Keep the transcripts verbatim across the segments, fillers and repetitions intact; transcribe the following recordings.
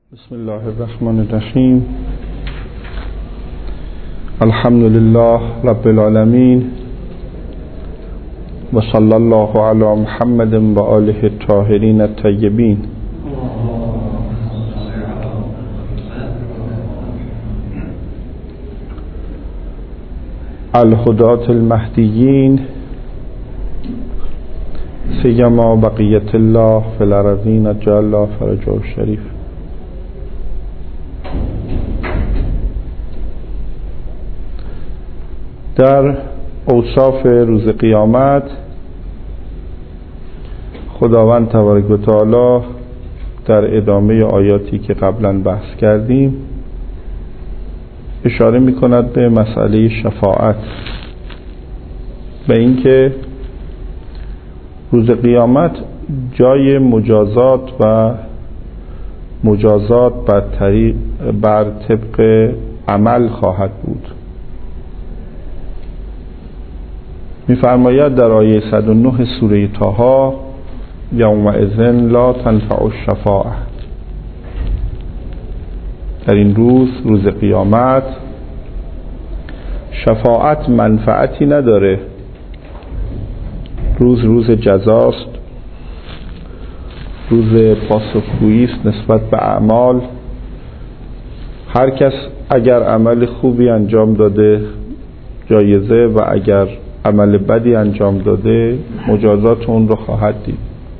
بسم الله الرحمن الرحیم. الحمد لله رب العالمین و صلی الله علی محمد و آله الطاهرین الطیبین. الهداة المهدیین سیما بقیت الله فی الارضین عجل الله فرجه الشریف. در اوصاف روز قیامت خداوند تبارک و تعالی در ادامه آیاتی که قبلا بحث کردیم اشاره می کند به مسئله شفاعت، به اینکه روز قیامت جای مجازات و مجازات بر طریق بر طبق عمل خواهد بود. می‌فرماید در آیه صد و نه سوره طه: یومئذ لا تنفع الشفاعة. در این روز، روز قیامت، شفاعت منفعتی نداره. روز روز جزاست، روز پاسخگویی است نسبت به اعمال. هر کس اگر عمل خوبی انجام داده جایزه و اگر عمل بدی انجام داده مجازات اون رو خواهد دید.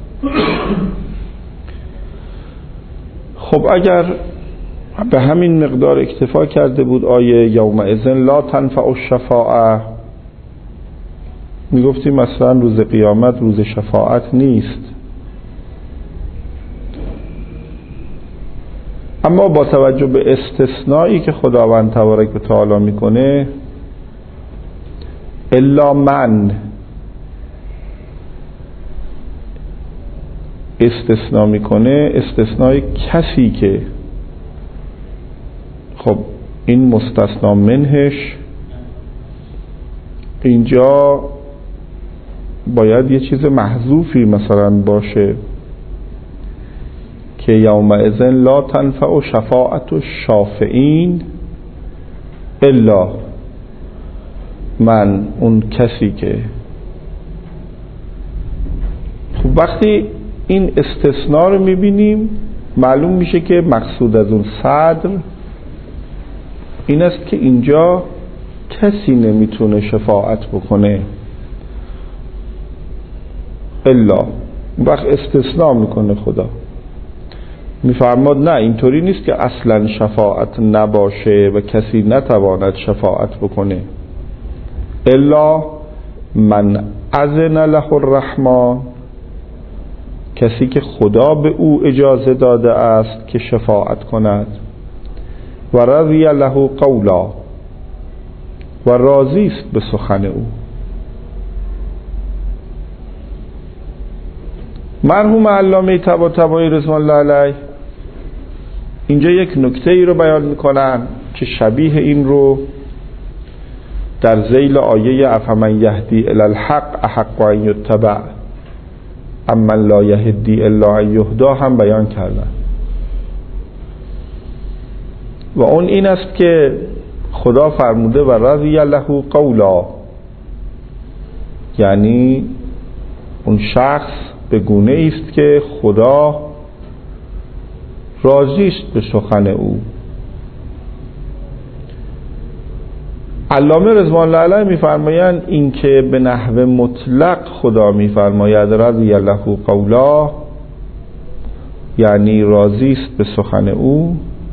خب اگر به همین مقدار اکتفا کرده بود آیه یومئذ لا تنفع الشفاعة، میگفتیم مثلا روز قیامت روز شفاعت نیست. اما با توجه به استثنایی که خداوند تبارک و تعالی میکنه، الا من، استثناء میکنه، استثنای کسی که، خب این مستثنا منهش اینجا باید یه چیز محذوفی مثلا باشه که یومئذ لا تنفع شفاعت الشافعین الا من، اون کسی که. خب وقتی این استثناء رو میبینیم معلوم میشه که مقصود از اون صدر این است که اینجا کسی نمیتونه شفاعت بکنه الا. وقت استثناء میکنه خدا، میفرماد نه، اینطوری نیست که اصلا شفاعت نباشه و کسی نتواند شفاعت بکنه. الا من اذن له الرحمن، کسی که خدا به او اجازه داده است که شفاعت کند. و رضی له قولا، و راضی است به سخن او. مرحوم علامه طباطبایی رضوان الله علیه اینجا یک نکته ای رو بیان میکنن که شبیه این رو در ذیل آیه افمن یهدی الی الحق احق ان یتبع اما لا یهدی الا ان یهدی هم بیان کردن. و اون این است که خدا فرموده و رضی له قولا، یعنی اون شخص به گونه است که خدا راضی است به سخن او. علامه رضوان الله علیه میفرمایند این که به نحو مطلق خدا میفرماید رضی له قولا، یعنی راضی است به سخن او،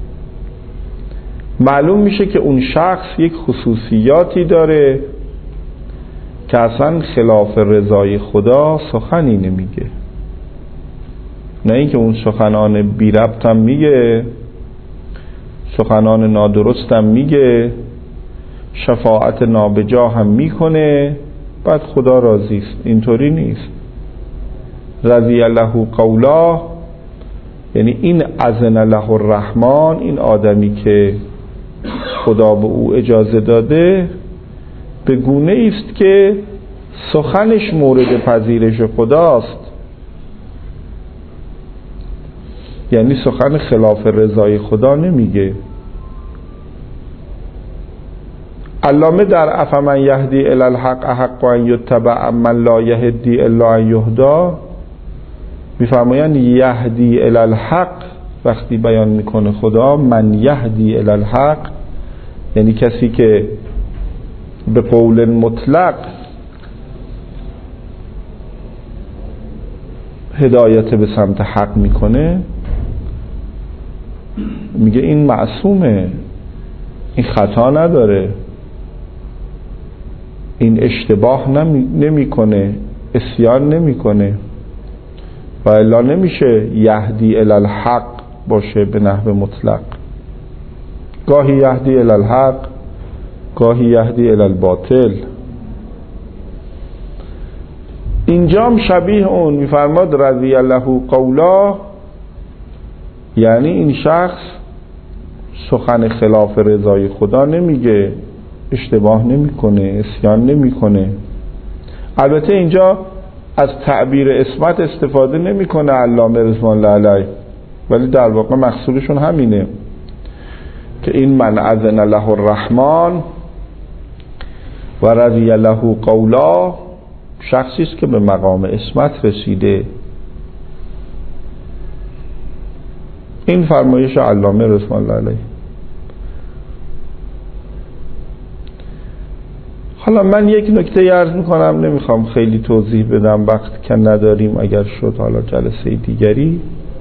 معلوم میشه که اون شخص یک خصوصیاتی داره که اصلا خلاف رضای خدا سخنی نمیگه. نه اینکه اون سخنان بی ربط هم میگه، سخنان نادرست هم میگه، شفاعت نابجا هم میکنه، بعد خدا راضی است. اینطوری نیست. رضی له قولا یعنی این اذن له الرحمن، این آدمی که خدا به او اجازه داده به گونه است که سخنش مورد پذیرش خداست. یعنی سخن خلاف رضای خدا نمیگه. علامه در افمن یهدی الی الحق احق ان یتبع من لا یهدی الا ان یهدا میفرمایند یهدی الی الحق وقتی بیان میکنه خدا من یهدی الی الحق یعنی کسی که به قول مطلق هدایت به سمت حق میکنه، میگه این معصومه، این خطا نداره، این اشتباه نمیکنه، اسیان نمیکنه، و الا نمیشه یهدی الی الحق باشه به نحو مطلق. گاهی یهدی الی الحق، گاهی یهدی الی الباطل. اینجام شبیه اون میفرماد رضی الله قولا، یعنی این شخص سخن خلاف رضای خدا نمیگه، اشتباه نمیکنه، اسیان نمیکنه. البته اینجا از تعبیر اسمت استفاده نمیکنه علامه رضوان الله علیه، ولی در واقع مقصودشون همینه که این من اذن له الرحمن و رضی له قولا شخصی است که به مقام اسمت رسیده. این فرمایش علامه رضوان الله علیه. حالا من یک نکته عرض میکنم، نمیخوام خیلی توضیح بدم، وقت که نداریم، اگر شد حالا جلسه دیگری.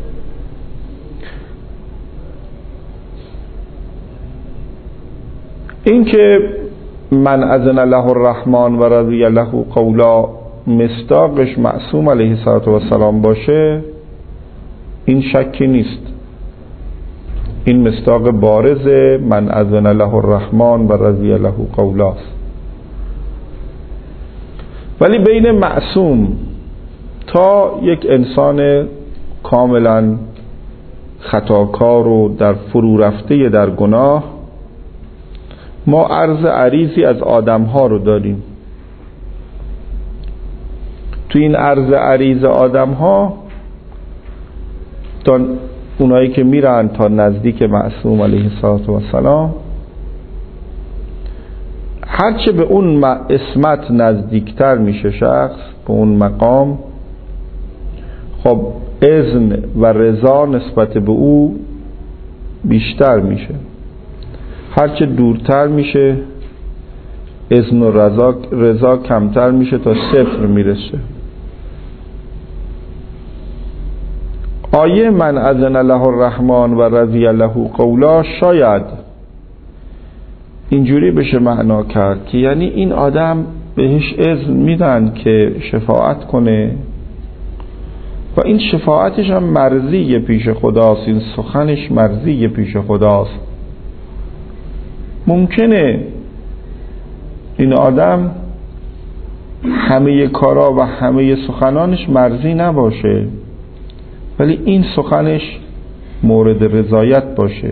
این که من اذن له الرحمن و رضی له قولا مصداقش معصوم علیه السلام باشه، این شکی نیست، این مصداق بارز من اذن له الرحمن و رضی له قولاست. ولی بین معصوم تا یک انسان کاملا خطاکار و در فرو رفته در گناه، ما عرض عریضی از آدم ها رو داریم. تو این عرض عریض آدم ها، تا اونایی که میرن تا نزدیک معصوم علیه السلام، هرچه به اون اسمت نزدیکتر میشه شخص، به اون مقام، خب اذن و رضا نسبت به او بیشتر میشه. هرچه دورتر میشه اذن و رضا, رضا کمتر میشه تا صفر میرسه. آیه من اذن له الرحمن و رضی له قولا شاید اینجوری بشه معنا کرد که یعنی این آدم بهش اذن میدن که شفاعت کنه و این شفاعتش هم مرضی پیش خداست، این سخنش مرضی پیش خداست. ممکنه این آدم همه کارا و همه سخنانش مرضی نباشه، ولی این سخنش مورد رضایت باشه.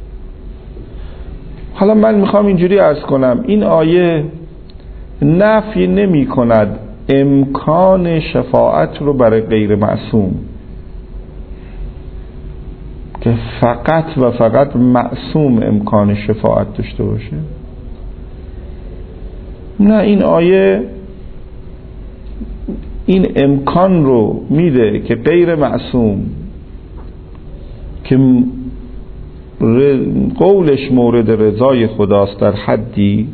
حالا من میخوام اینجوری عرض کنم، این آیه نفی نمی کند امکان شفاعت رو برای غیر معصوم که فقط و فقط معصوم امکان شفاعت داشته باشه. نه، این آیه این امکان رو میده که غیر معصوم که قولش مورد رضای خداست در حدی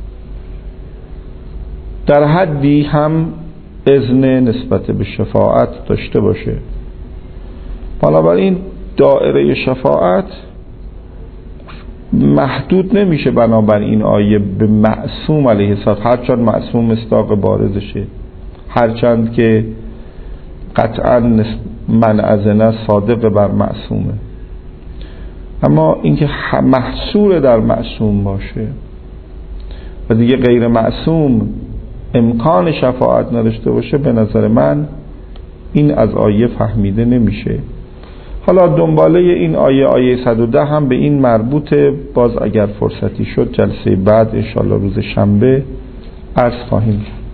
در حدی هم اذن نسبت به شفاعت داشته باشه. بنابراین دایره شفاعت محدود نمیشه بنابراین این آیه به معصوم علیه السلام، هرچند معصوم مصداق بارزشه، هرچند که قطعا من اذن صادق بر معصومه، اما اینکه محصور در معصوم باشه و دیگه غیر معصوم امکان شفاعت نداشته باشه، به نظر من این از آیه فهمیده نمیشه. حالا دنباله این آیه آیه صد و ده هم به این مربوطه، باز اگر فرصتی شد جلسه بعد انشاءالله روز شنبه عرض خواهیم کرد.